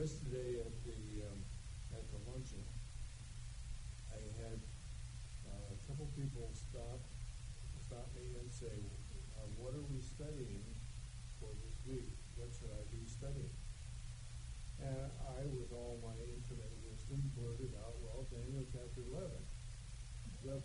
Yesterday at the luncheon, I had a couple people stop me and say, "What are we studying for this week? What should I be studying?" And I, with all my infinite wisdom, blurted out, "Well, Daniel chapter 11." The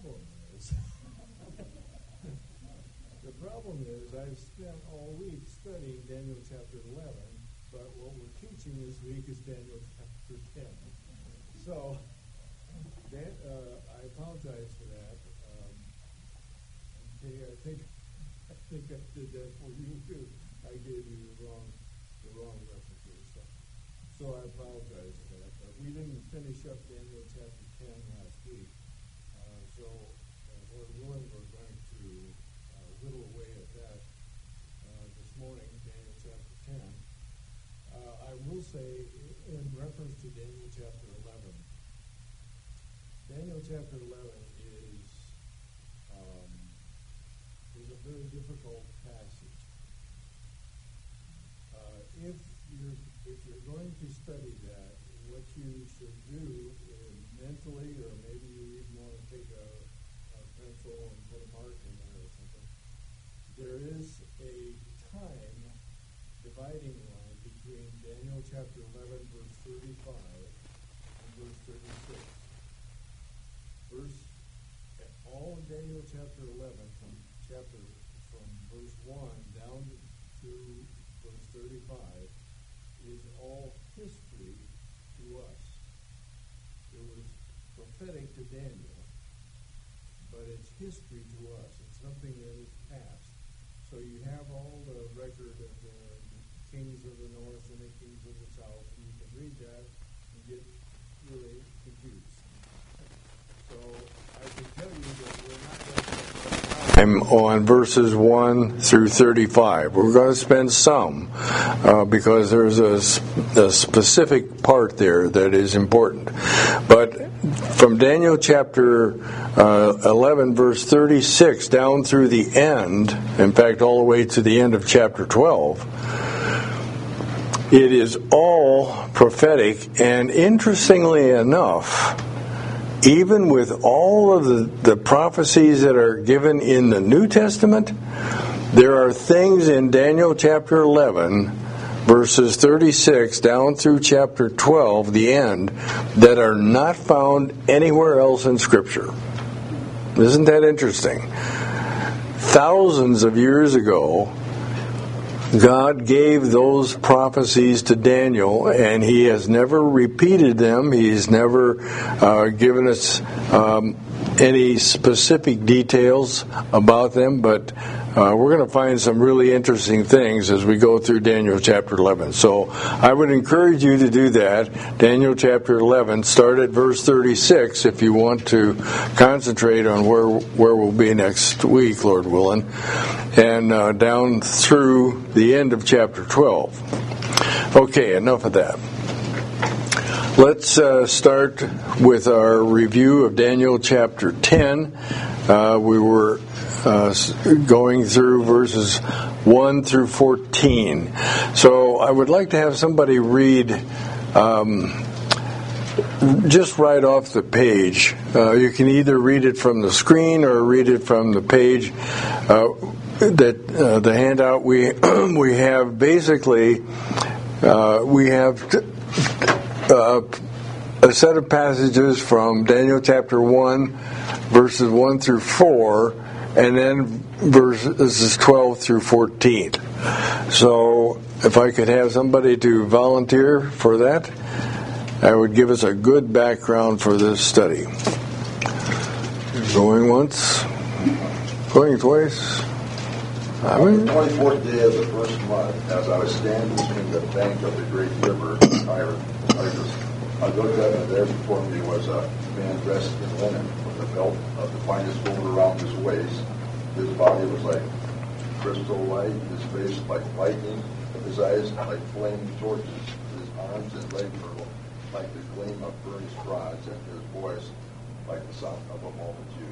problem is I've spent all week studying Daniel chapter 11, but what we're teaching this week is Daniel chapter 10. So I apologize for that. I think I did that for you too. I gave you the wrong references. So I apologize for that. But we didn't finish up Daniel chapter 10 last week. So Lord willing, we're going to whittle away at that this morning, Daniel chapter 10. I will say, in reference to Daniel chapter 11, Daniel chapter 11 is a very difficult passage. If you're going to study that, what you should do mentally, or maybe you even want to take a pencil and put a mark in there or something, there is a time dividing line between Daniel chapter 11, verse 35 and verse 36. All of Daniel chapter 11, from verse 1 down to verse 35, is all history to us. It was prophetic to Daniel, but it's history to us. It's something that is past. So you have all the record of the kings of the north and the kings of the south, and you can read that and get really confused. So I can tell you that we're not going to spend time on verses 1 through 35. We're going to spend some because there's a specific part there that is important. But from Daniel chapter 11, verse 36, down through the end, in fact, all the way to the end of chapter 12, it is all prophetic, and interestingly enough, even with all of the prophecies that are given in the New Testament, there are things in Daniel chapter 11, verses 36 down through chapter 12, the end, that are not found anywhere else in Scripture. Isn't that interesting? Thousands of years ago, God gave those prophecies to Daniel, and he has never repeated them. He's never given us any specific details about them, but we're going to find some really interesting things as we go through Daniel chapter 11. So I would encourage you to do that. Daniel chapter 11, start at verse 36 if you want to concentrate on where we'll be next week, Lord willing, and down through the end of chapter 12. Okay, enough of that. Let's start with our review of Daniel chapter 10. We were going through verses 1 through 14. So I would like to have somebody read just right off the page. You can either read it from the screen or read it from the page. The handout we have basically we have a set of passages from Daniel chapter 1, verses 1 through 4, and then verses 12 through 14. So if I could have somebody to volunteer for that, that would give us a good background for this study. Going once, going twice. On the 24th day of the first month, as I was standing between the bank of the great river, Tigris, I looked up, and there before me was a man dressed in linen, with a belt of the finest gold around his waist. His body was like crystal light, his face like lightning, his eyes like flaming torches, his arms and legs were like the gleam of burnished rods, and his voice like the sound of a multitude.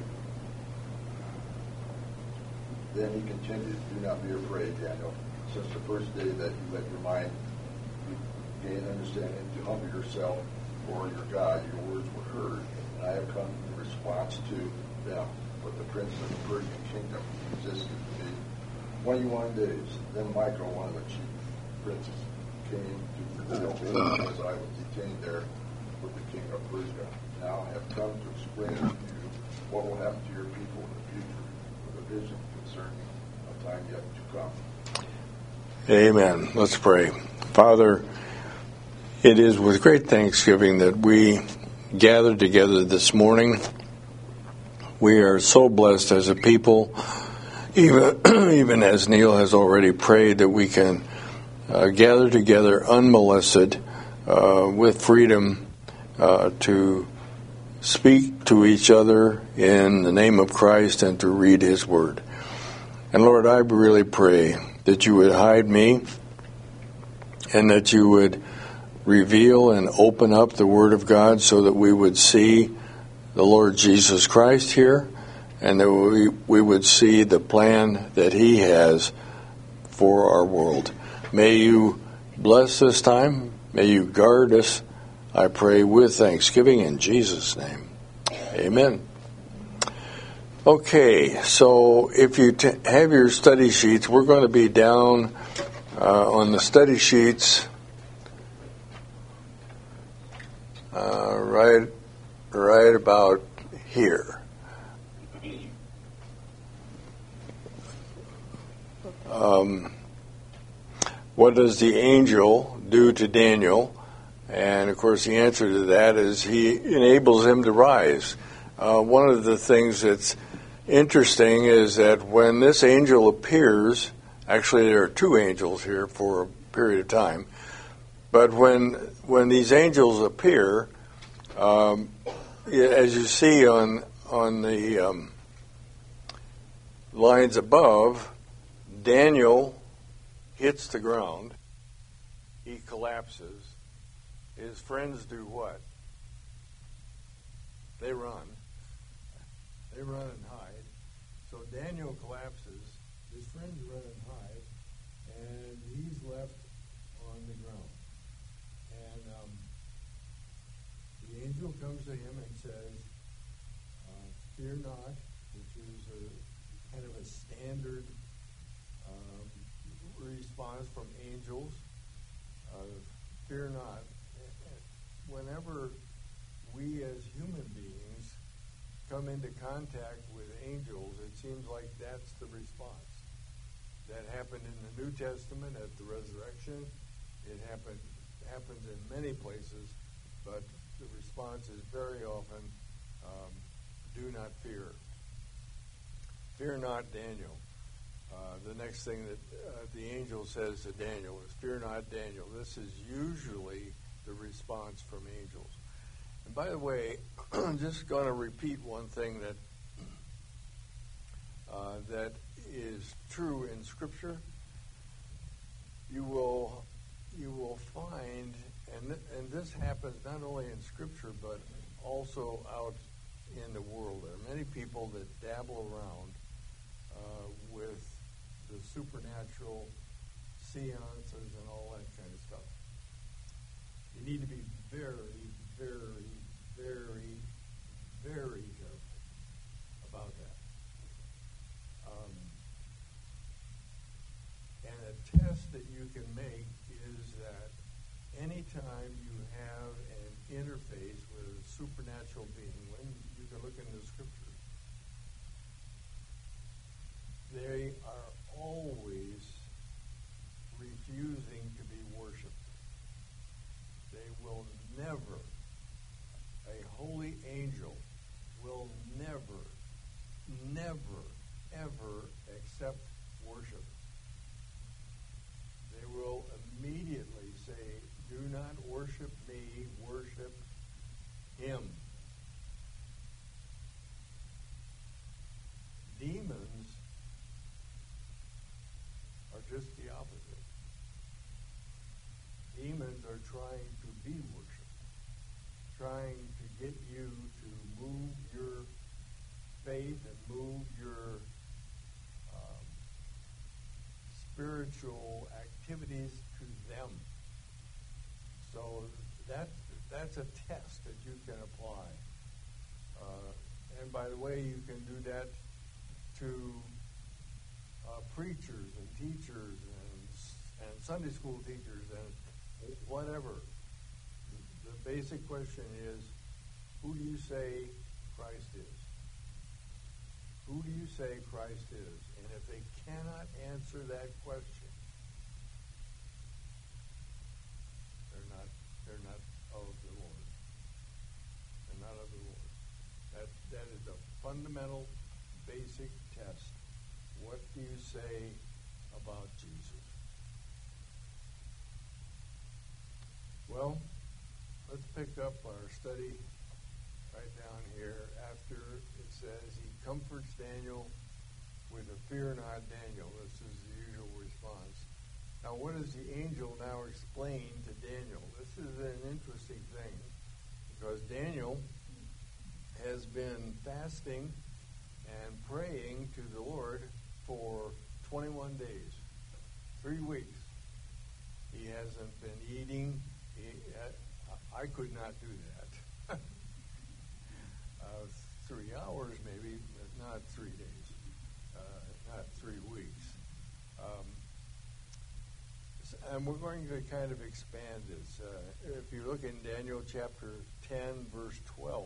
Then he continued, "Do not be afraid, Daniel, since the first day that you let your mind gain understanding, to humble yourself for your God. Your words were heard, and I have come in response to them. But the prince of the Persian kingdom resisted me 21 days. Then Michael, one of the chief princes, came to fulfill me, as I was detained there with the king of Persia. Now I have come to explain to you what will happen to your people in the future, with a vision concerning a time yet to come. Amen. Let's pray. Father, it is with great thanksgiving that we gather together this morning. We are so blessed as a people, even as Neil has already prayed, that we can gather together unmolested with freedom to speak to each other in the name of Christ and to read His Word. And Lord, I really pray that you would hide me and that you would reveal and open up the Word of God so that we would see the Lord Jesus Christ here and that we would see the plan that He has for our world. May you bless this time. May you guard us, I pray, with thanksgiving in Jesus' name. Amen. Okay, so if you have your study sheets, we're going to be down on the study sheets right about here. What does the angel do to Daniel? And, of course, the answer to that is he enables him to rise. One of the things that's interesting is that when this angel appears, actually there are two angels here for a period of time, but when these angels appear, as you see on the lines above, Daniel hits the ground, he collapses. His friends do what? They run. They run and hide. So Daniel collapses, his friends run and hide, and he's left on the ground. And the angel comes to him and says, fear not, which is a kind of a standard response from angels. Fear not. Whenever we as human beings come into contact with angels, it seems like that's the response. That happened in the New Testament at the resurrection. It happens in many places, but the response is very often, do not fear. Fear not, Daniel. The next thing that the angel says to Daniel is, fear not, Daniel. This is usually the response from angels. And by the way, I'm just going to repeat one thing that is true in Scripture. You will find, and this happens not only in Scripture but also out in the world. There are many people that dabble around with the supernatural seances and all that kind of stuff. You need to be very, very, very, very careful about that. And a test that you can make is that anytime you have an interface with a supernatural being, when you can look into the Scripture, they are always refusing to be worshipped. They will never, a holy angel will never, ever accept worship. They will immediately say, do not worship me, worship him. Demons are just the opposite. Demons are trying to be worshipped, trying to get you to move your faith and move your a test that you can apply. And by the way, you can do that to preachers and teachers and Sunday school teachers and whatever. The basic question is, who do you say Christ is? Who do you say Christ is? And if they cannot answer that question, they're not of the Lord. They're not of the Lord. That is a fundamental, basic test. What do you say about Jesus? Well, let's pick up our study right down here after it says he comforts Daniel with a fear not, Daniel. This is the usual response. Now, what does the angel now explain to Daniel? This is an interesting thing because Daniel has been fasting and praying to the Lord for 21 days, 3 weeks. He hasn't been eating. I could not do that. 3 hours maybe, but not 3 days, not 3 weeks. And we're going to kind of expand this. If you look in Daniel chapter 10, verse 12,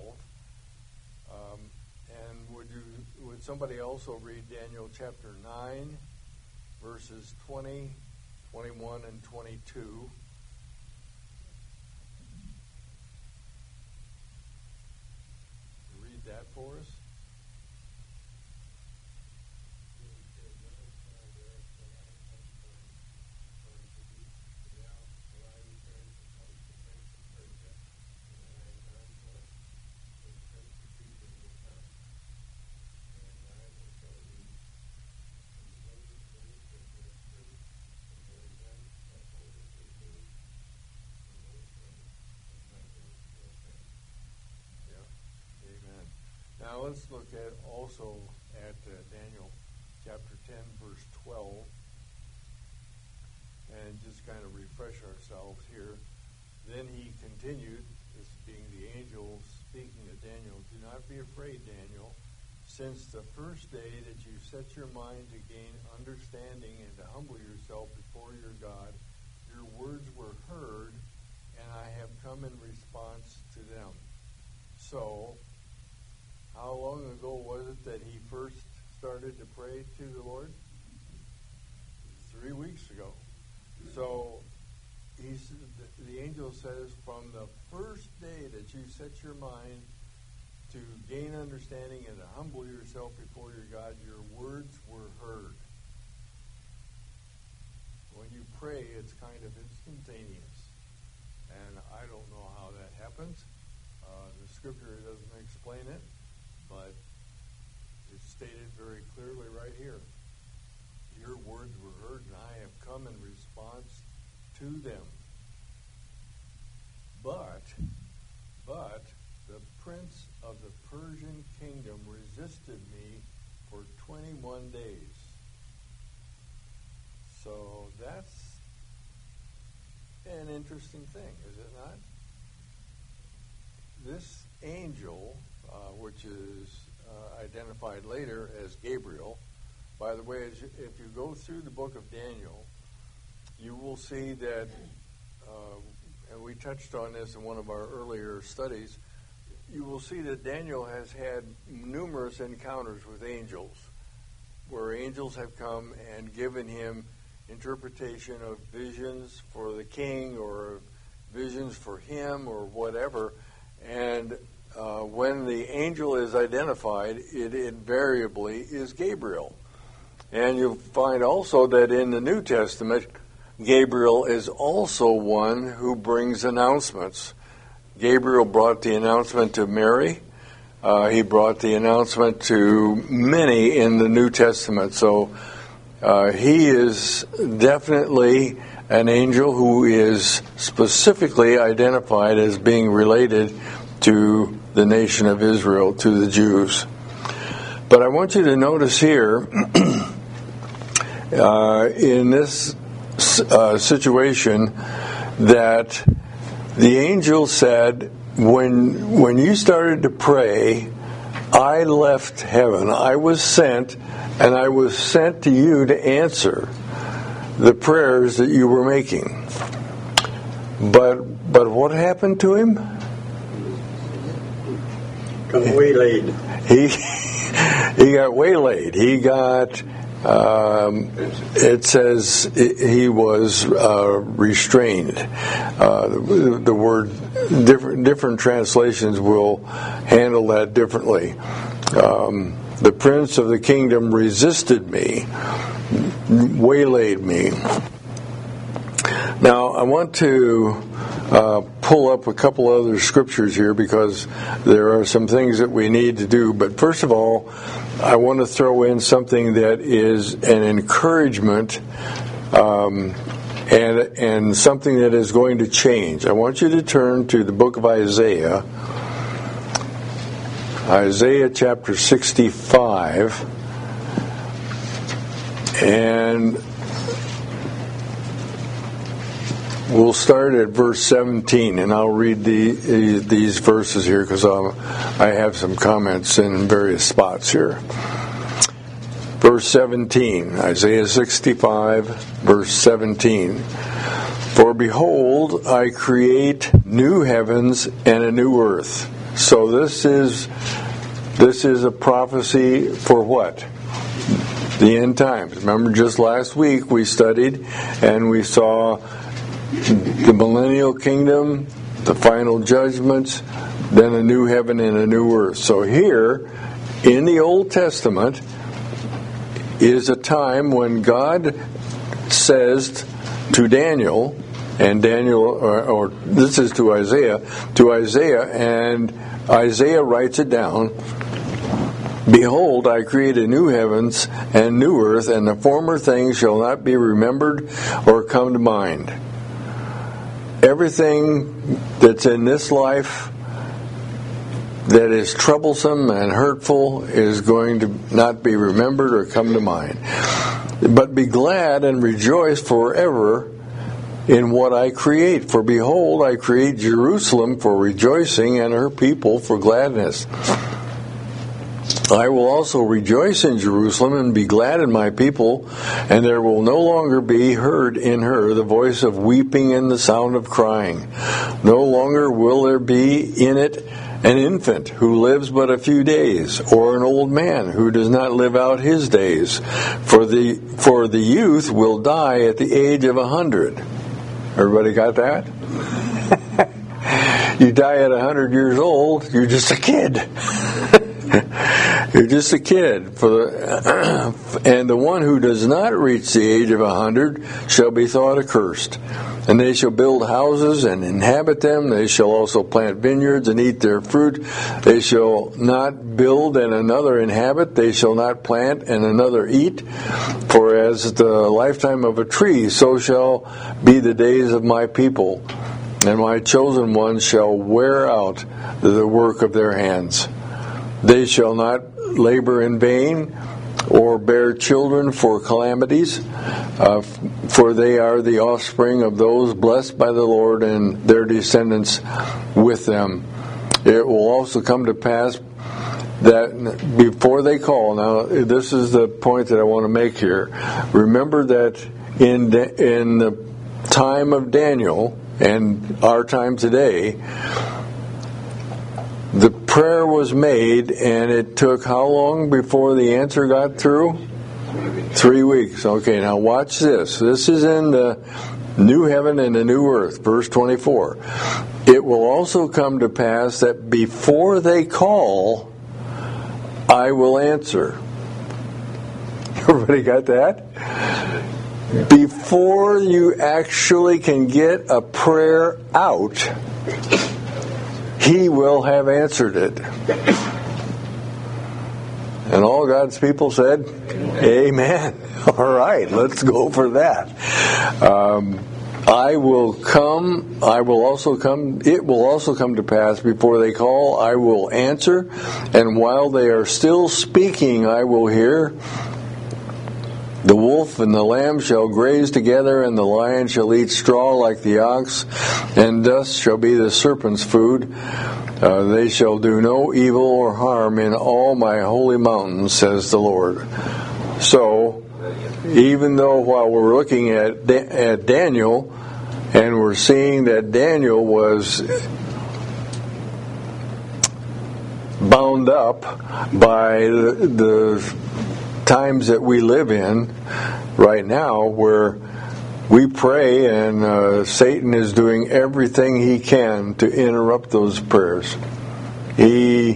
and would somebody also read Daniel chapter 9, verses 20, 21, and 22? Read that for us. Now let's look at also at Daniel chapter 10, verse 12, and just kind of refresh ourselves here. Then he continued, this being the angel speaking to Daniel, "Do not be afraid, Daniel, since the first day that you set your mind to gain understanding and to humble yourself before your God, your words were heard, and I have come in response to them." So, how long ago was it that he first started to pray to the Lord? 3 weeks ago. So the angel says, from the first day that you set your mind to gain understanding and to humble yourself before your God, your words were heard. When you pray, it's kind of instantaneous. And I don't know how that happens. The scripture doesn't explain it. But it's stated very clearly right here. Your words were heard, and I have come in response to them. But the prince of the Persian kingdom resisted me for 21 days. So that's an interesting thing, is it not? This angel, which is identified later as Gabriel. By the way, if you go through the book of Daniel, you will see that, and we touched on this in one of our earlier studies, you will see that Daniel has had numerous encounters with angels, where angels have come and given him interpretation of visions for the king or visions for him or whatever, and when the angel is identified, it invariably is Gabriel. And you'll find also that in the New Testament, Gabriel is also one who brings announcements. Gabriel brought the announcement to Mary. He brought the announcement to many in the New Testament. So he is definitely an angel who is specifically identified as being related to the nation of Israel, to the Jews. But I want you to notice here, in this situation, that the angel said, when you started to pray, I left heaven. I was sent, and I was sent to you to answer the prayers that you were making. But what happened to him? Got waylaid. He got waylaid. He got. It says he was restrained. The word different translations will handle that differently. The prince of the kingdom resisted me, waylaid me. Now I want to pull up a couple other scriptures here because there are some things that we need to do. But first of all, I want to throw in something that is an encouragement and something that is going to change. I want you to turn to the book of Isaiah, Isaiah chapter 65, and we'll start at verse 17, and I'll read these verses here because I have some comments in various spots here. Verse 17, Isaiah 65, verse 17. For behold, I create new heavens and a new earth. So this is a prophecy for what? The end times. Remember, just last week we studied and we saw the millennial kingdom, the final judgments, then a new heaven and a new earth. So here, in the Old Testament, is a time when God says to Daniel, and Daniel, or this is to Isaiah, and Isaiah writes it down, behold, I create a new heavens and new earth, and the former things shall not be remembered or come to mind. Everything that's in this life that is troublesome and hurtful is going to not be remembered or come to mind. But be glad and rejoice forever in what I create. For behold, I create Jerusalem for rejoicing and her people for gladness. I will also rejoice in Jerusalem and be glad in my people, and there will no longer be heard in her the voice of weeping and the sound of crying. No longer will there be in it an infant who lives but a few days, or an old man who does not live out his days. For the youth will die at the age of 100. Everybody got that? You die at 100 years old, you're just a kid. You're just a kid. And the one who does not reach the age of 100 shall be thought accursed. And they shall build houses and inhabit them. They shall also plant vineyards and eat their fruit. They shall not build and another inhabit. They shall not plant and another eat. For as the lifetime of a tree, so shall be the days of my people. And my chosen ones shall wear out the work of their hands. They shall not labor in vain, or bear children for calamities, for they are the offspring of those blessed by the Lord, and their descendants with them. It will also come to pass that before they call, now this is the point that I want to make here. Remember that in the time of Daniel and our time today, the prayer was made, and it took how long before the answer got through? 3 weeks. Okay, now watch this. This is in the new heaven and the new earth, verse 24. It will also come to pass that before they call, I will answer. Everybody got that? Before you actually can get a prayer out, He will have answered it. And all God's people said, Amen. All right, let's go for that. It will also come to pass before they call, I will answer, and while they are still speaking, I will hear. The wolf and the lamb shall graze together, and the lion shall eat straw like the ox, and dust shall be the serpent's food. They shall do no evil or harm in all my holy mountains, says the Lord. So, even though while we're looking at Daniel, and we're seeing that Daniel was bound up by the times that we live in right now, where we pray and Satan is doing everything he can to interrupt those prayers. And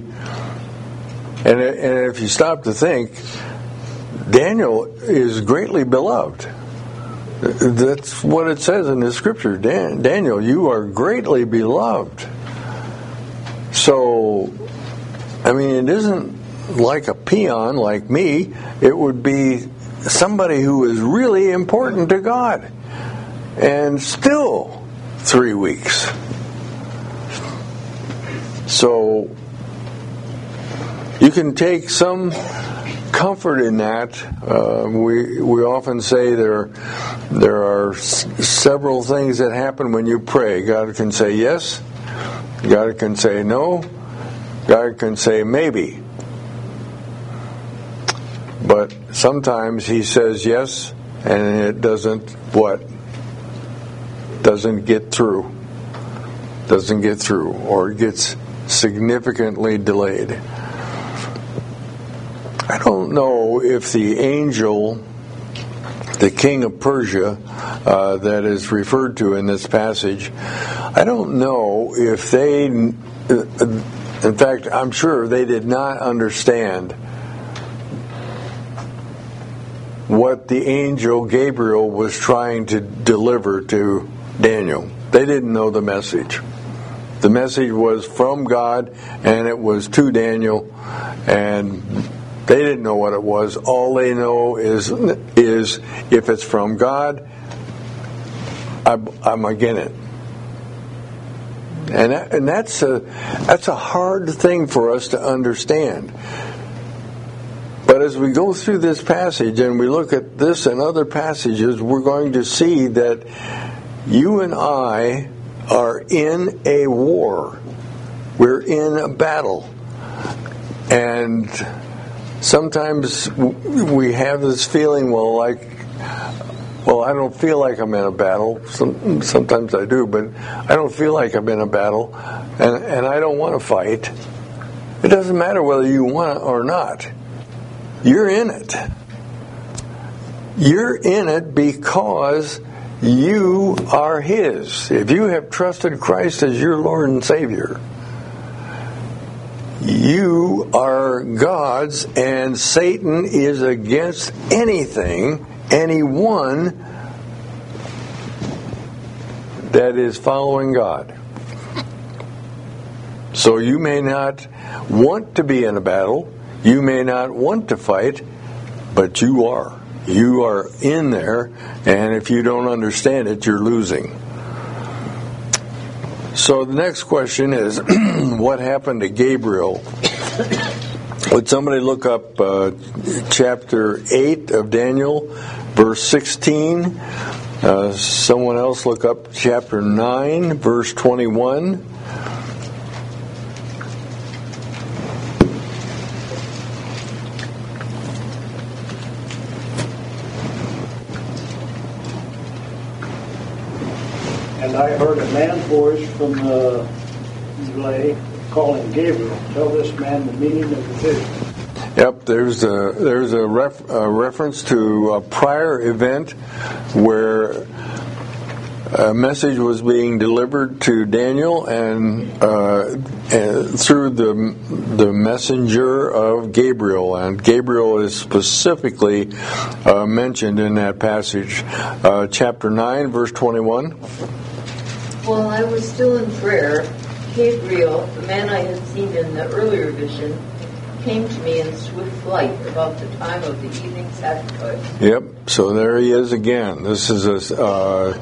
if you stop to think, Daniel is greatly beloved. That's what it says in the scripture. Daniel, you are greatly beloved. So, I mean, it isn't like a peon like me. It would be somebody who is really important to God. And still 3 weeks. So you can take some comfort in that. We often say there are several things that happen when you pray. God can say yes. God can say no. God can say maybe. But sometimes he says yes, and it doesn't what? Doesn't get through. Doesn't get through, or it gets significantly delayed. I don't know if the angel, the king of Persia, that is referred to in this passage, I don't know if they, in fact, I'm sure they did not understand what the angel Gabriel was trying to deliver to Daniel. They didn't know the message. The message was from God, and it was to Daniel, and they didn't know what it was. All they know is if it's from God, I'm again it. And that's a hard thing for us to understand. But as we go through this passage and we look at this and other passages, we're going to see that you and I are in a war. We're in a battle. And sometimes we have this feeling, well, I don't feel like I'm in a battle. Sometimes I do, but I don't feel like I'm in a battle, and I don't want to fight. It doesn't matter whether you want it or not. You're in it. You're in it because you are His. If you have trusted Christ as your Lord and Savior, you are God's, and Satan is against anyone that is following God. So you may not want to be in a battle, you may not want to fight, but you are. You are in there, and if you don't understand it, you're losing. So the next question is, what happened to Gabriel? Would somebody look up chapter 8 of Daniel, verse 16? Someone else look up chapter 9, verse 21. And I heard a man's voice from the lay calling Gabriel, tell this man the meaning of the vision. Yep, there's a reference to a prior event where a message was being delivered to Daniel and through the messenger of Gabriel, and Gabriel is specifically mentioned in that passage. Chapter 9, verse 21. While I was still in prayer, Gabriel, the man I had seen in the earlier vision, came to me in swift flight about the time of the evening sacrifice. Yep, so there he is again. This is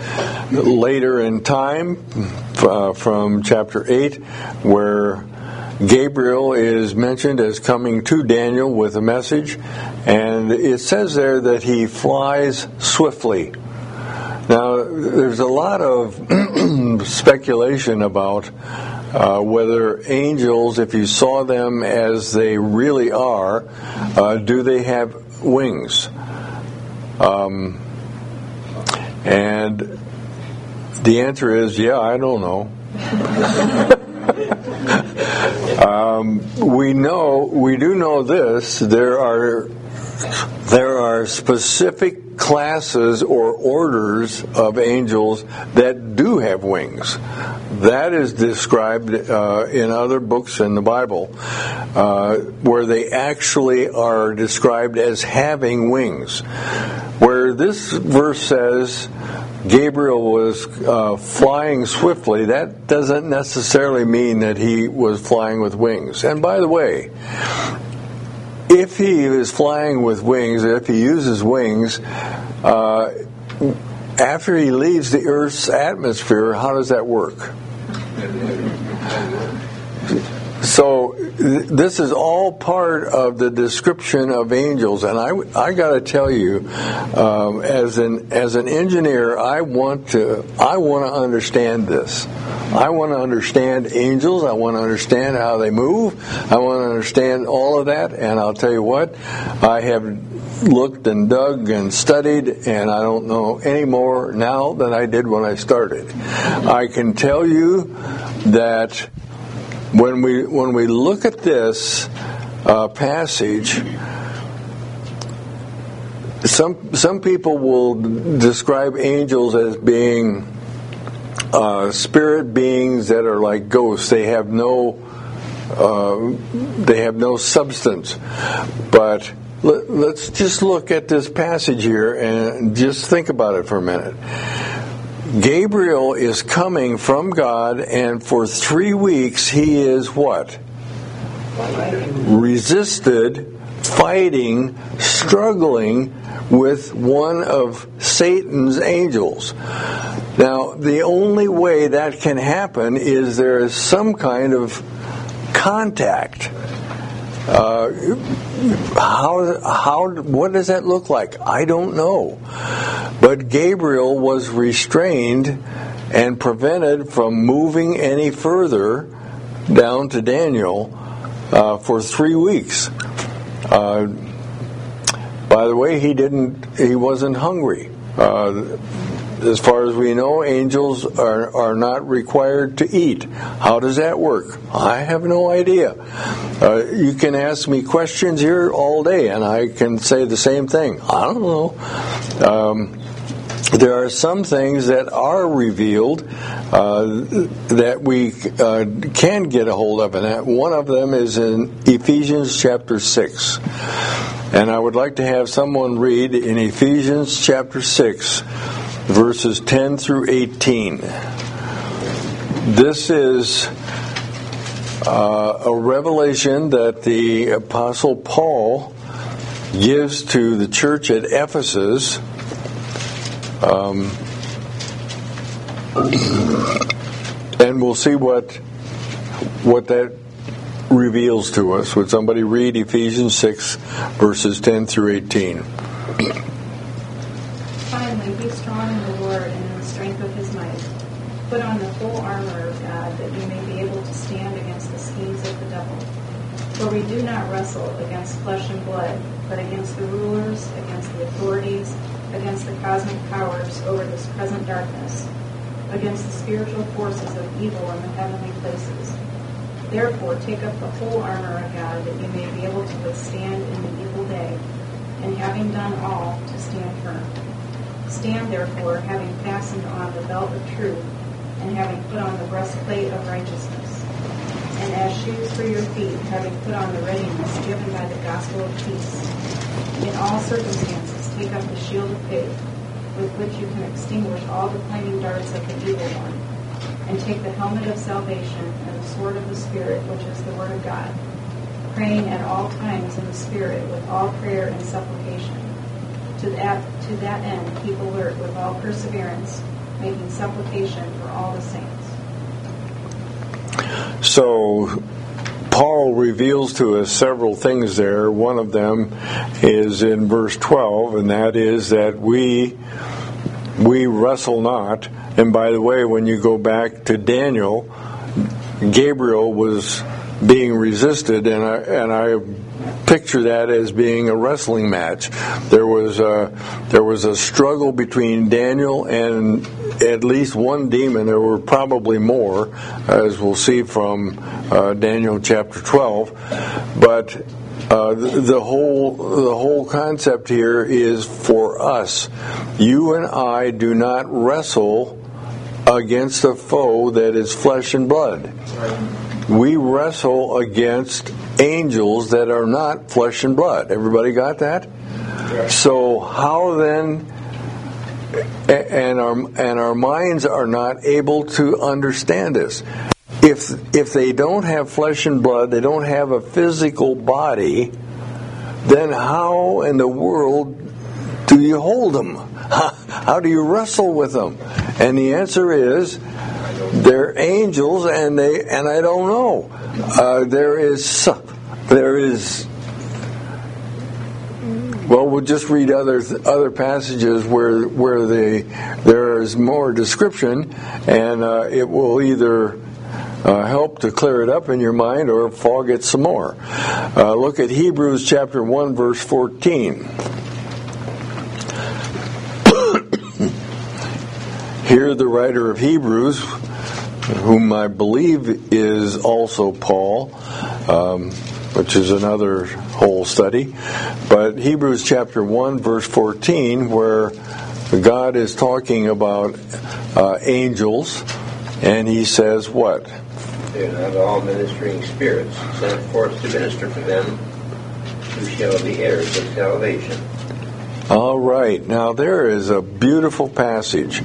later in time from chapter 8, where Gabriel is mentioned as coming to Daniel with a message, and it says there that he flies swiftly. Now, there's a lot of speculation about whether angels, if you saw them as they really are, do they have wings? And the answer is, yeah, I don't know. We do know this. There are specific classes or orders of angels that do have wings. That is described in other books in the Bible, where they actually are described as having wings. Where this verse says Gabriel was flying swiftly, that doesn't necessarily mean that he was flying with wings. And by the way, if he is flying with wings, if he uses wings, after he leaves the Earth's atmosphere, how does that work? So this is all part of the description of angels, and I got to tell you, as an engineer, I want to understand this. I want to understand angels. I want to understand how they move. I want to understand all of that. And I'll tell you what, I have looked and dug and studied, and I don't know any more now than I did when I started. I can tell you that when we look at this passage, some people will describe angels as being spirit beings that are like ghosts. They have no substance. But let's just look at this passage here and just think about it for a minute. Gabriel is coming from God, and for 3 weeks he is what? Resisted, fighting, struggling with one of Satan's angels. Now, the only way that can happen is there is some kind of contact. What does that look like? I don't know. But Gabriel was restrained and prevented from moving any further down to Daniel for 3 weeks. By the way, he wasn't hungry. As far as we know, angels are not required to eat. How does that work? I have no idea. You can ask me questions here all day, and I can say the same thing. I don't know. There are some things that are revealed that we can get a hold of, and one of them is in Ephesians chapter 6. And I would like to have someone read in Ephesians chapter 6, verses 10 through 18. This is a revelation that the Apostle Paul gives to the church at Ephesus. And we'll see what that reveals to us. Would somebody read Ephesians 6, verses 10 through 18? Finally, be strong in the Lord and in the strength of his might. Put on the full armor of God, that you may be able to stand against the schemes of the devil. For we do not wrestle against flesh and blood, but against the rulers, against the authorities, against the cosmic powers over this present darkness, against the spiritual forces of evil in the heavenly places. Therefore, take up the whole armor of God, that you may be able to withstand in the evil day, and having done all, to stand firm. Stand therefore, having fastened on the belt of truth, and having put on the breastplate of righteousness, and as shoes for your feet, having put on the readiness given by the gospel of peace. In all circumstances, take up the shield of faith, with which you can extinguish all the flaming darts of the evil one, and take the helmet of salvation and the sword of the Spirit, which is the word of God, praying at all times in the Spirit with all prayer and supplication. To that end, keep alert with all perseverance, making supplication for all the saints. So, Paul reveals to us several things there. One of them is in verse 12, and that is that we wrestle not. And by the way, when you go back to Daniel, Gabriel was being resisted, and I picture that as being a wrestling match. There was a struggle between Daniel and at least one demon. There were probably more, as we'll see from Daniel chapter 12. But the whole concept here is for us. You and I do not wrestle against a foe that is flesh and blood. We wrestle against angels that are not flesh and blood. Everybody got that? So how then, and our minds are not able to understand this. If they don't have flesh and blood, they don't have a physical body, then how in the world do you hold them? How do you wrestle with them? And the answer is, they're angels, and I don't know. There is. Well, we'll just read other passages where there is more description, and it will either help to clear it up in your mind or fog it some more. Look at Hebrews chapter 1, verse 14. Here the writer of Hebrews, whom I believe is also Paul, which is another whole study, but Hebrews chapter 1 verse 14, where God is talking about angels, and he says what? They are not all ministering spirits sent forth to minister for them who shall be heirs of salvation. All right. Now there is a beautiful passage.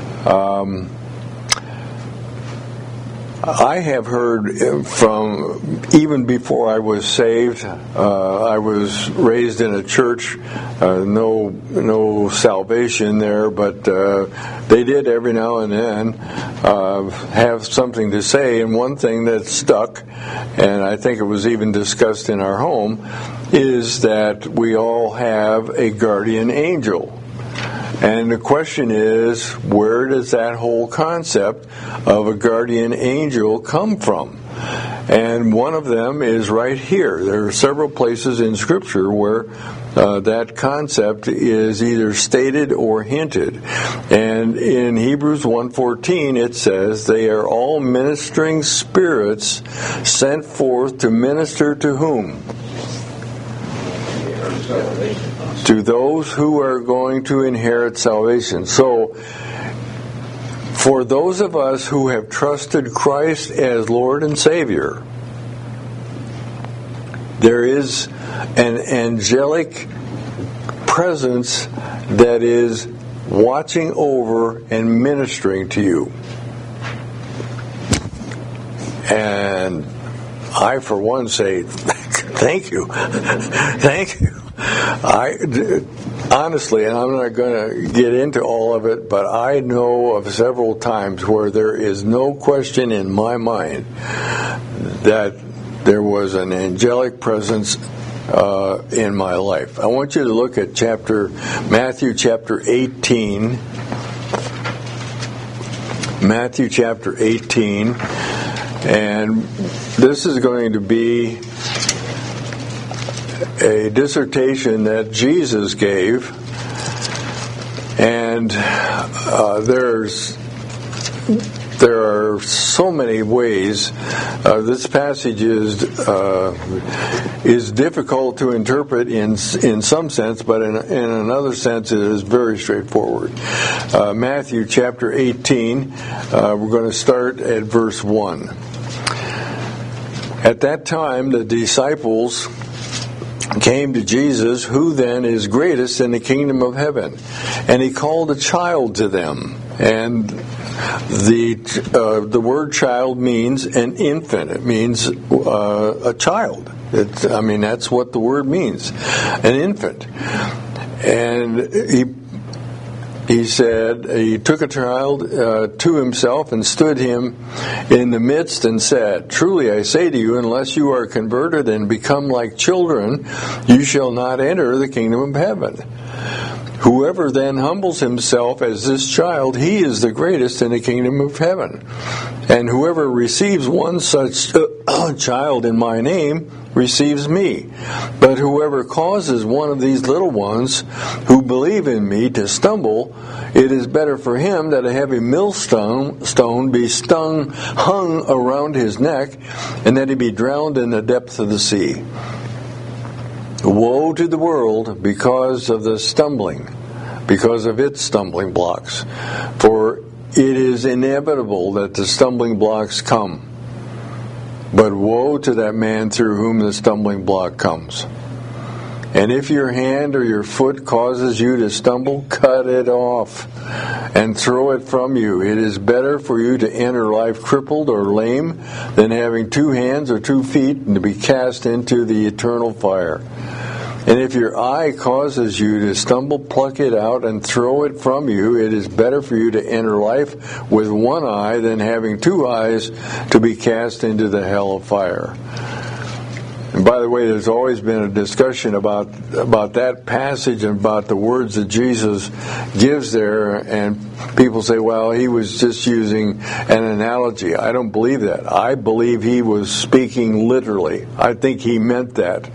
I have heard from, even before I was saved, I was raised in a church, no salvation there, but they did every now and then have something to say. And one thing that stuck, and I think it was even discussed in our home, is that we all have a guardian angel. And the question is, where does that whole concept of a guardian angel come from? And one of them is right here. There are several places in Scripture where that concept is either stated or hinted. And in Hebrews 1:14 it says, they are all ministering spirits sent forth to minister to whom? To those who are going to inherit salvation. So, for those of us who have trusted Christ as Lord and Savior, there is an angelic presence that is watching over and ministering to you. And I, for one, say, thank you. Thank you. Honestly, and I'm not going to get into all of it, but I know of several times where there is no question in my mind that there was an angelic presence in my life. I want you to look at Matthew chapter 18. Matthew chapter 18. And this is going to be a dissertation that Jesus gave, and there are so many ways. This passage is difficult to interpret in some sense, but in another sense it is very straightforward. Matthew chapter 18, we're going to start at verse 1. At that time the disciples came to Jesus, who then is greatest in the kingdom of heaven? And he called a child to them. And the word child means an infant. It means a child. That's what the word means, an infant. And he said, he took a child to himself and stood him in the midst and said, "Truly I say to you, unless you are converted and become like children, you shall not enter the kingdom of heaven. Whoever then humbles himself as this child, he is the greatest in the kingdom of heaven. And whoever receives one such child in my name receives me. But whoever causes one of these little ones who believe in me to stumble, it is better for him that a heavy millstone be hung around his neck, and that he be drowned in the depths of the sea. Woe to the world because of its stumbling blocks. For it is inevitable that the stumbling blocks come. But woe to that man through whom the stumbling block comes. And if your hand or your foot causes you to stumble, cut it off and throw it from you. It is better for you to enter life crippled or lame than having 2 hands or 2 feet and to be cast into the eternal fire. And if your eye causes you to stumble, pluck it out and throw it from you. It is better for you to enter life with 1 eye than having 2 eyes to be cast into the hell of fire. And by the way, there's always been a discussion about that passage and about the words that Jesus gives there, and people say, well, he was just using an analogy. I don't believe that. I believe he was speaking literally. I think he meant that.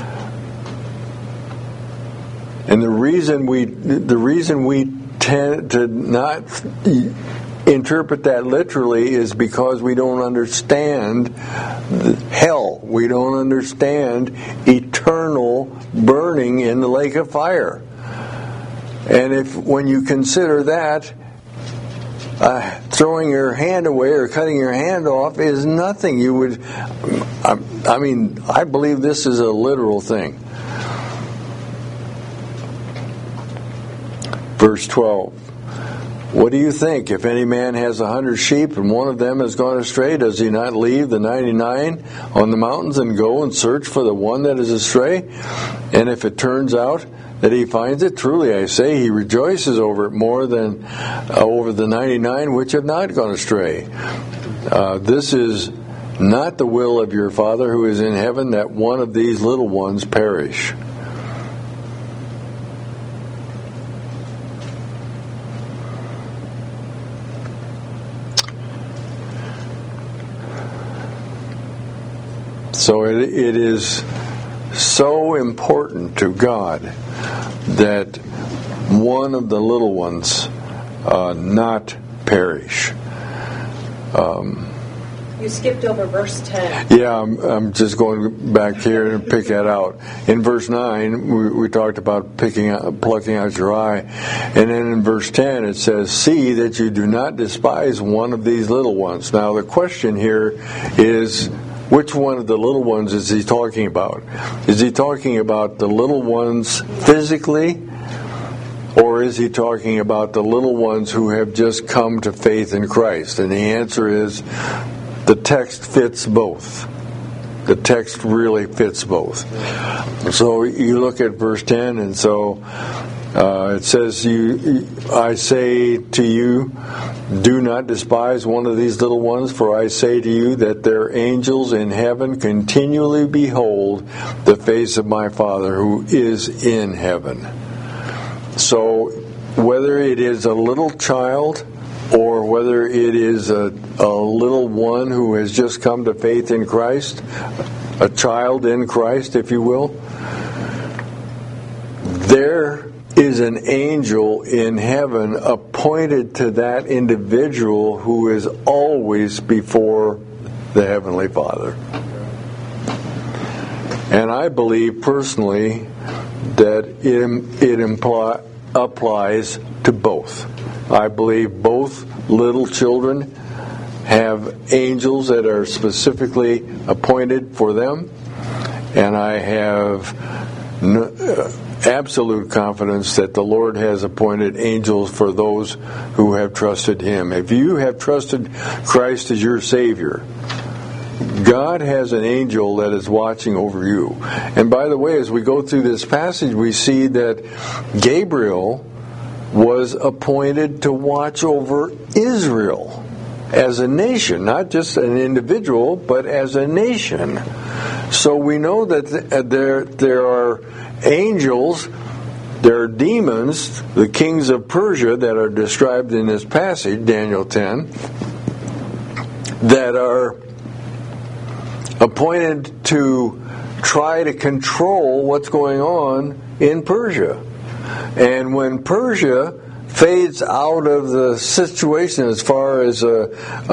And the reason we tend to not interpret that literally is because we don't understand hell. We don't understand eternal burning in the lake of fire. And when you consider that, throwing your hand away or cutting your hand off is nothing. I believe this is a literal thing. Verse 12. What do you think? If any man has 100 sheep and one of them has gone astray, does he not leave the 99 on the mountains and go and search for the one that is astray? And if it turns out that he finds it, truly I say, he rejoices over it more than over the 99 which have not gone astray. This is not the will of your Father who is in heaven, that one of these little ones perish. So it is so important to God that one of the little ones not perish. You skipped over verse 10. Yeah, I'm just going back here and pick that out. In verse 9, we talked about plucking out your eye. And then in verse 10, it says, "See that you do not despise one of these little ones." Now the question here is, which one of the little ones is he talking about? Is he talking about the little ones physically? Or is he talking about the little ones who have just come to faith in Christ? And the answer is, the text fits both. The text really fits both. So you look at verse 10, and so it says, I say to you, do not despise one of these little ones, for I say to you that their angels in heaven continually behold the face of my Father who is in heaven. So whether it is a little child or whether it is a little one who has just come to faith in Christ, a child in Christ, if you will, there is an angel in heaven appointed to that individual who is always before the Heavenly Father. And I believe personally that it applies to both. I believe both little children have angels that are specifically appointed for them, and I have absolute confidence that the Lord has appointed angels for those who have trusted Him. If you have trusted Christ as your Savior, God has an angel that is watching over you. And by the way, as we go through this passage, we see that Gabriel was appointed to watch over Israel as a nation, not just an individual, but as a nation. So we know that there are angels, there are demons, the kings of Persia that are described in this passage, Daniel 10, that are appointed to try to control what's going on in Persia. And when Persia fades out of the situation as far as the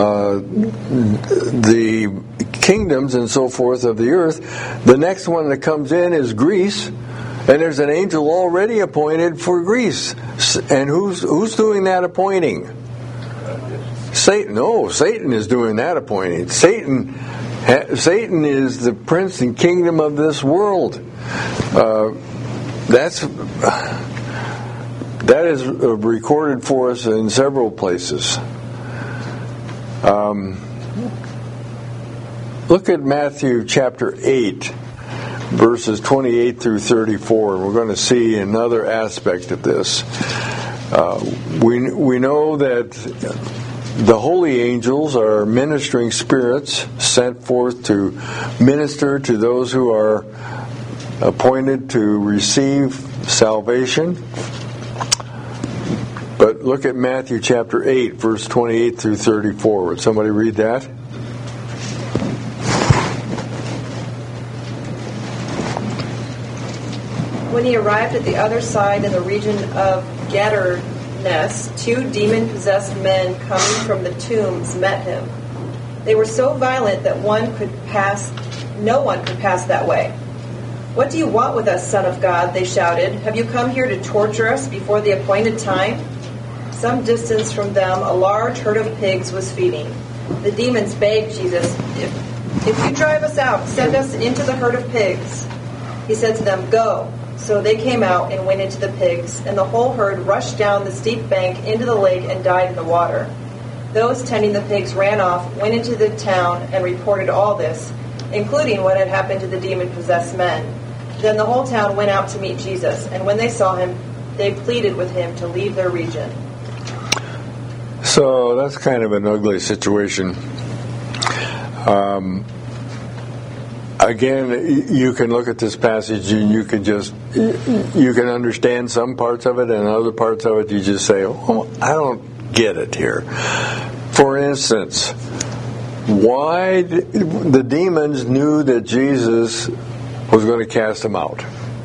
kingdoms and so forth of the earth, the next one that comes in is Greece, and there's an angel already appointed for Greece. And who's doing that appointing? Satan. No, Satan is doing that appointing. Satan is the prince and kingdom of this world. That is recorded for us in several places. Look at Matthew chapter 8, verses 28 through 34, and we're going to see another aspect of this. We know that the holy angels are ministering spirits sent forth to minister to those who are appointed to receive salvation. But look at Matthew chapter 8, verse 28 through 34. Would somebody read that? When he arrived at the other side in the region of Gadarnes, 2 demon-possessed men coming from the tombs met him. They were so violent that no one could pass that way. "What do you want with us, Son of God?" they shouted. "Have you come here to torture us before the appointed time?" Some distance from them, a large herd of pigs was feeding. The demons begged Jesus, if you drive us out, send us into the herd of pigs." He said to them, "Go." So they came out and went into the pigs, and the whole herd rushed down the steep bank into the lake and died in the water. Those tending the pigs ran off, went into the town, and reported all this, including what had happened to the demon-possessed men. Then the whole town went out to meet Jesus, and when they saw him, they pleaded with him to leave their region. So that's kind of an ugly situation. Again, you can look at this passage and you can understand some parts of it, and other parts of it you just say, "Oh, I don't get it here." For instance, why the demons knew that Jesus was going to cast them out.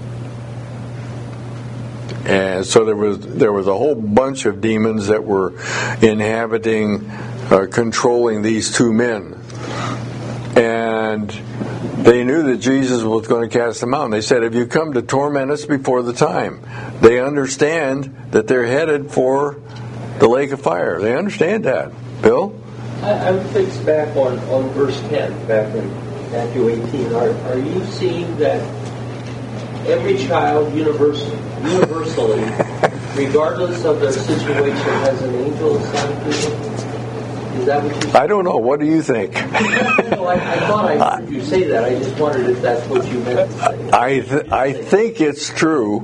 And so there was a whole bunch of demons that were inhabiting, controlling these 2 men. And they knew that Jesus was going to cast them out. And they said, "Have you come to torment us before the time?" They understand that they're headed for the lake of fire. They understand that. Bill? I would fix back on verse 10, back in Matthew 18. Are you seeing that every child universally, regardless of their situation, has an angel assigned to them? Is that what you said? I don't know. What do you think? No, I thought I heard you say that. I just wondered if that's what you meant to say. I think it's true.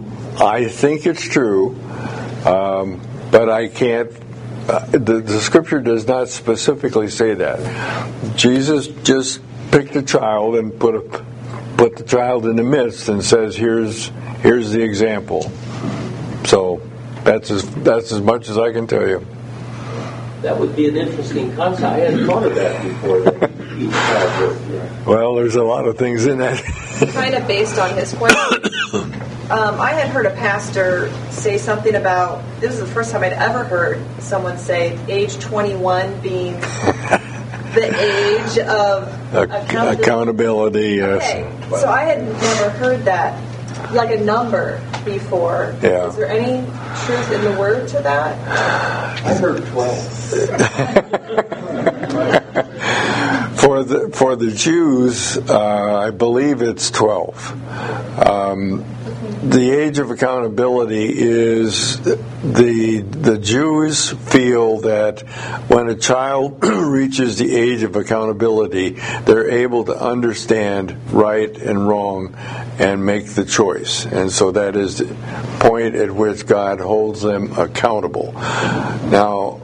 But I can't. The scripture does not specifically say that. Jesus just picked a child and put the child in the midst and says, "Here's the example." So that's as much as I can tell you. That would be an interesting concept. I hadn't thought of that before. Well, there's a lot of things in that. Kind of based on his question. I had heard a pastor say something about, this is the first time I'd ever heard someone say age 21 being the age of accountability. Yes. Okay. So I had never heard that, like a number before. Yeah. Is there any truth in the word to that? I heard 12. For the Jews, I believe it's 12. the age of accountability is the Jews feel that when a child reaches the age of accountability, they're able to understand right and wrong and make the choice. And so that is the point at which God holds them accountable. Now,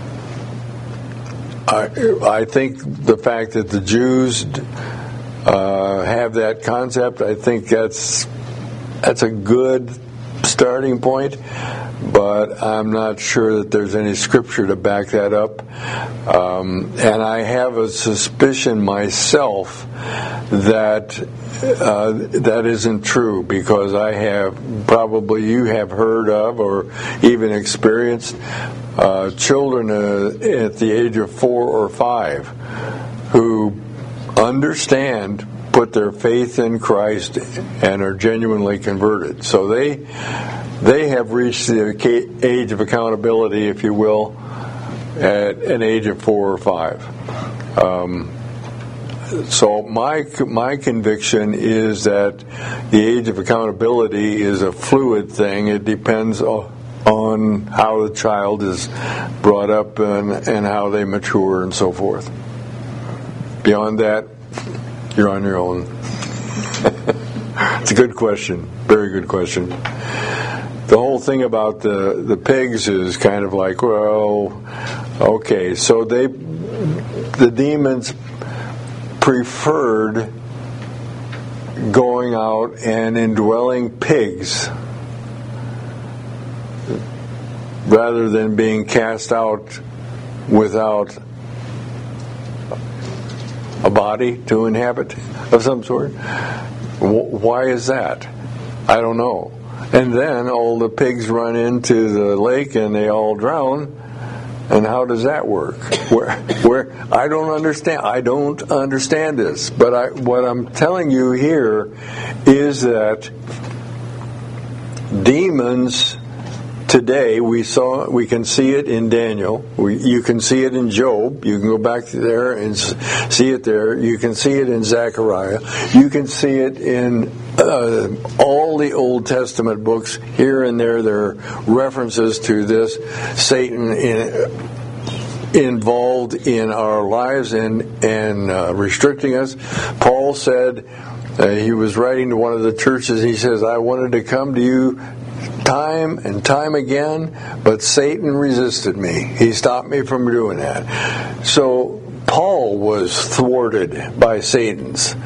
I think the fact that the Jews have that concept, I think that's a good starting point, but I'm not sure that there's any scripture to back that up. And I have a suspicion myself that that isn't true, because you have heard of or even experienced children at the age of 4 or 5 who understand, put their faith in Christ, and are genuinely converted. So they have reached the age of accountability, if you will, at an age of 4 or 5. So my conviction is that the age of accountability is a fluid thing. It depends on how the child is brought up and how they mature and so forth. Beyond that, you're on your own. It's a good question. Very good question. The whole thing about the pigs is kind of like, well, okay, so the demons preferred going out and indwelling pigs rather than being cast out without a body to inhabit of some sort. Why is that? I don't know. And then all the pigs run into the lake and they all drown. And how does that work? Where I don't understand. I don't understand this. But what I'm telling you here is that demons today, we can see it in Daniel. You can see it in Job. You can go back there and see it there. You can see it in Zechariah. You can see it in all the Old Testament books. Here and there are references to this. Satan involved in our lives and restricting us. Paul said, he was writing to one of the churches, he says, I wanted to come to you time and time again, but Satan resisted me. He stopped me from doing that. So Paul was thwarted by Satan's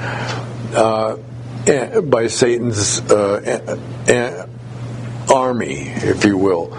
army, if you will.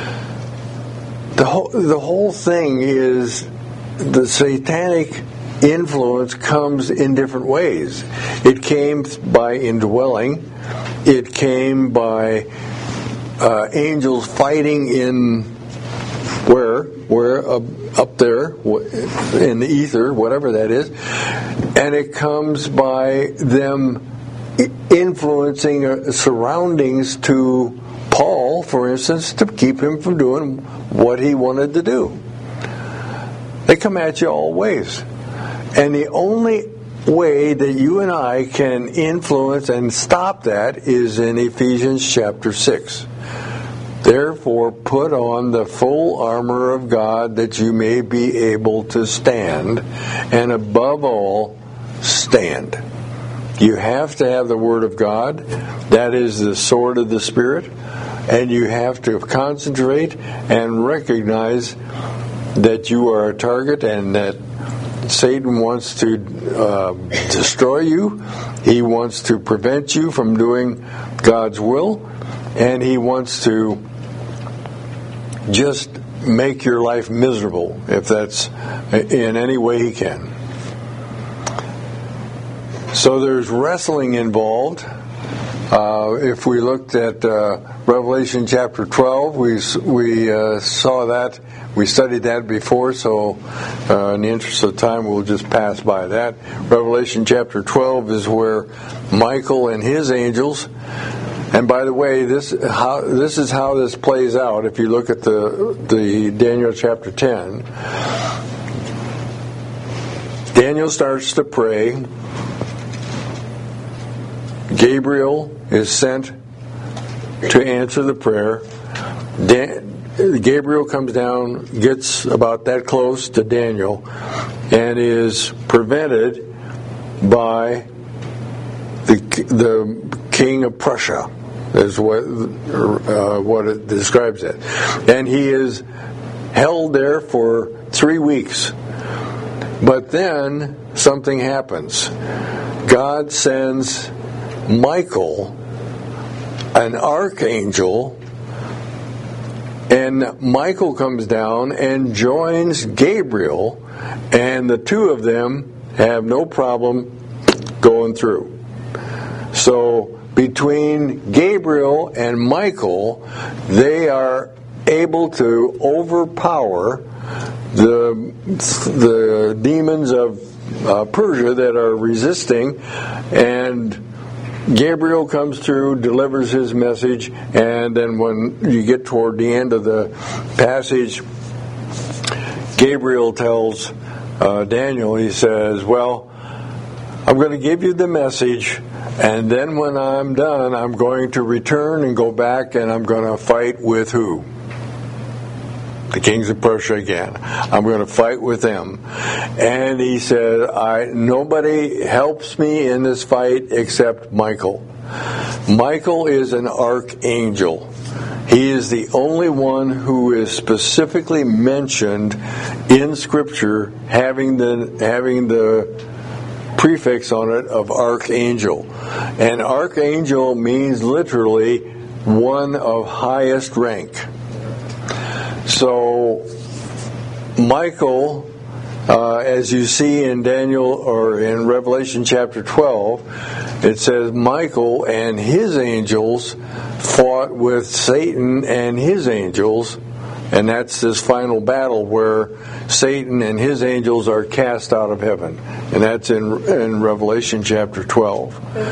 The whole thing is the satanic influence comes in different ways. It came by indwelling. It came by angels fighting in where up there in the ether, whatever that is, and it comes by them influencing surroundings to Paul, for instance, to keep him from doing what he wanted to do. They come at you all ways, and the only way that you and I can influence and stop that is in Ephesians chapter 6. Therefore, put on the full armor of God that you may be able to stand, and above all, stand. You have to have the Word of God. That is the sword of the Spirit. And you have to concentrate and recognize that you are a target and that Satan wants to destroy you. He wants to prevent you from doing God's will. And he wants to just make your life miserable, if that's in any way he can. So there's wrestling involved. If we looked at Revelation chapter 12, we saw that. We studied that before, so in the interest of time, we'll just pass by that. Revelation chapter 12 is where Michael and his angels. And by the way, this is how this plays out. If you look at the Daniel chapter 10, Daniel starts to pray. Gabriel is sent to answer the prayer. Gabriel comes down, gets about that close to Daniel, and is prevented by the king of Prussia, is what it describes it. And he is held there for 3 weeks. But then something happens. God sends Michael, an archangel, and Michael comes down and joins Gabriel, and the two of them have no problem going through. So between Gabriel and Michael, they are able to overpower the demons of Persia that are resisting, and Gabriel comes through, delivers his message, and then when you get toward the end of the passage, Gabriel tells Daniel, he says, well, I'm going to give you the message, and then when I'm done, I'm going to return and go back, and I'm going to fight with who? The kings of Persia again. I'm going to fight with them. And he said, nobody helps me in this fight except Michael. Michael is an archangel. He is the only one who is specifically mentioned in Scripture having the prefix on it of archangel. And archangel means literally one of highest rank. So Michael, as you see in Daniel or in Revelation chapter 12, it says Michael and his angels fought with Satan and his angels, and that's this final battle where Satan and his angels are cast out of heaven, and that's in Revelation chapter 12.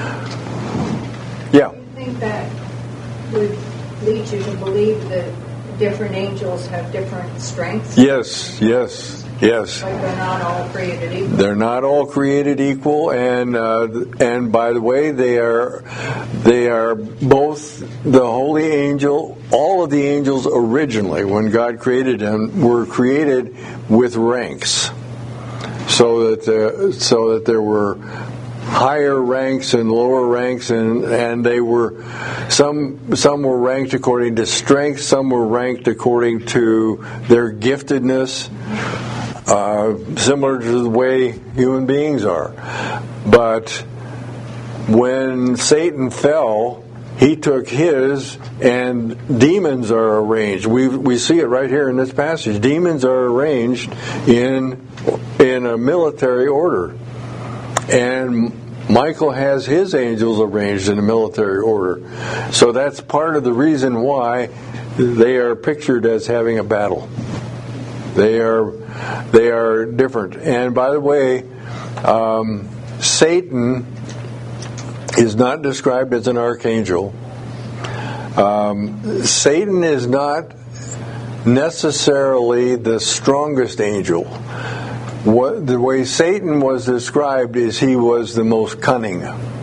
Yeah. Do you think that would lead you to believe that different angels have different strengths? Yes. Like they're not all created equal. They're not all created equal, and by the way, they are both the holy angel. All of the angels originally, when God created them, were created with ranks, so that there were higher ranks and lower ranks, and they were some were ranked according to strength, some were ranked according to their giftedness, similar to the way human beings are. But when Satan fell, he took his, and demons are arranged. We see it right here in this passage. Demons are arranged in a military order. And Michael has his angels arranged in a military order. So that's part of the reason why they are pictured as having a battle. They are different. And by the way, Satan is not described as an archangel. Satan is not necessarily the strongest angel. The way Satan was described is he was the most cunning.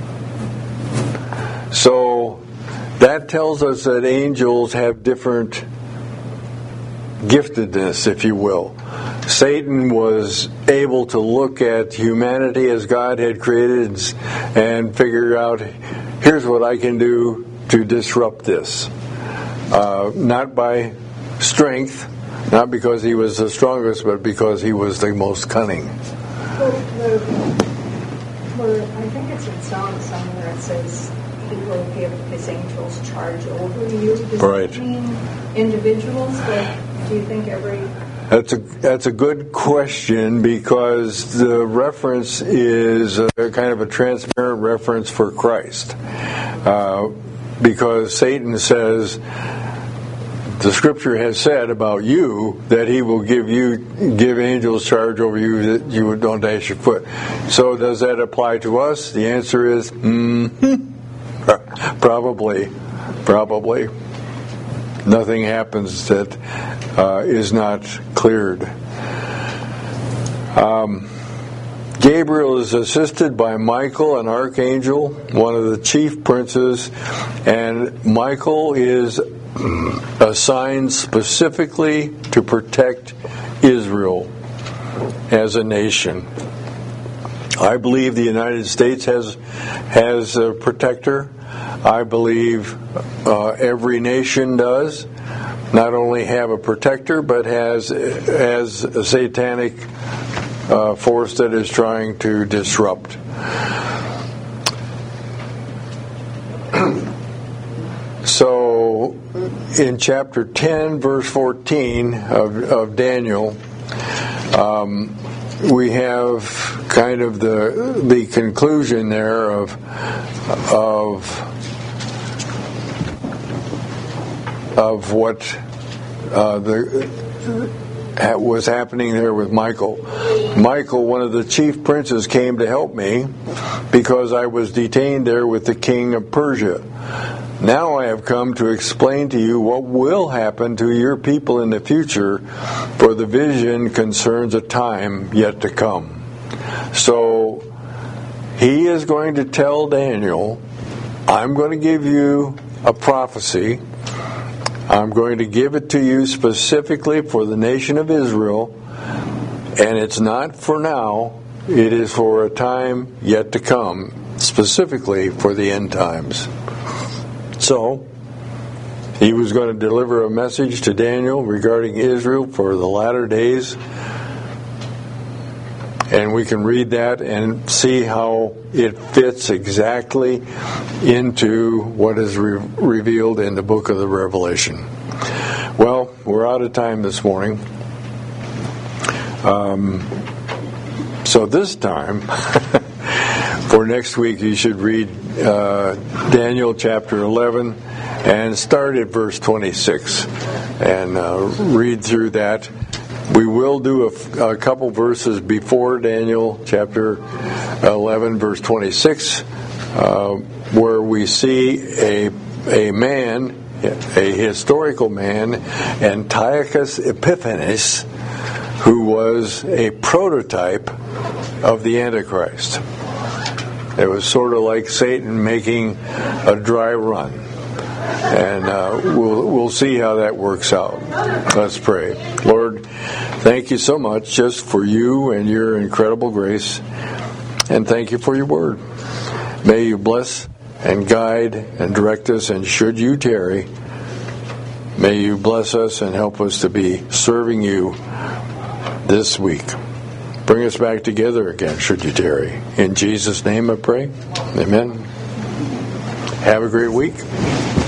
So that tells us that angels have different giftedness, if you will. Satan was able to look at humanity as God had created and figure out, here's what I can do to disrupt this. Not by strength, not because he was the strongest, but because he was the most cunning. I think it's in Psalm somewhere it says he will give his angels charge over you. Does that mean individuals? Do you think every... That's a good question, because the reference is kind of a transparent reference for Christ. Because Satan says, the Scripture has said about you that he will give angels charge over you that you don't dash your foot. So does that apply to us? The answer is probably. Nothing happens that is not cleared. Gabriel is assisted by Michael, an archangel, one of the chief princes, and Michael is assigned specifically to protect Israel as a nation. I believe the United States has a protector. I believe every nation does. Not only have a protector, but has a satanic force that is trying to disrupt. So, in chapter 10, verse 14 of Daniel, we have kind of the conclusion there of what was happening there with Michael. Michael, one of the chief princes, came to help me because I was detained there with the king of Persia. Now I have come to explain to you what will happen to your people in the future, for the vision concerns a time yet to come. So he is going to tell Daniel, I'm going to give you a prophecy. I'm going to give it to you specifically for the nation of Israel, and it's not for now, it is for a time yet to come, specifically for the end times. So, he was going to deliver a message to Daniel regarding Israel for the latter days, and we can read that and see how it fits exactly into what is revealed in the book of the Revelation. Well, we're out of time this morning. So this time, for next week, you should read Daniel chapter 11 and start at verse 26 and read through that. We will do a couple verses before Daniel chapter 11, verse 26, where we see a man, a historical man, Antiochus Epiphanes, who was a prototype of the Antichrist. It was sort of like Satan making a dry run. And we'll see how that works out. Let's pray. Lord, thank you so much just for you and your incredible grace. And thank you for your word. May you bless and guide and direct us, and should you tarry, may you bless us and help us to be serving you this week. Bring us back together again, should you tarry. In Jesus' name I pray. Amen. Have a great week.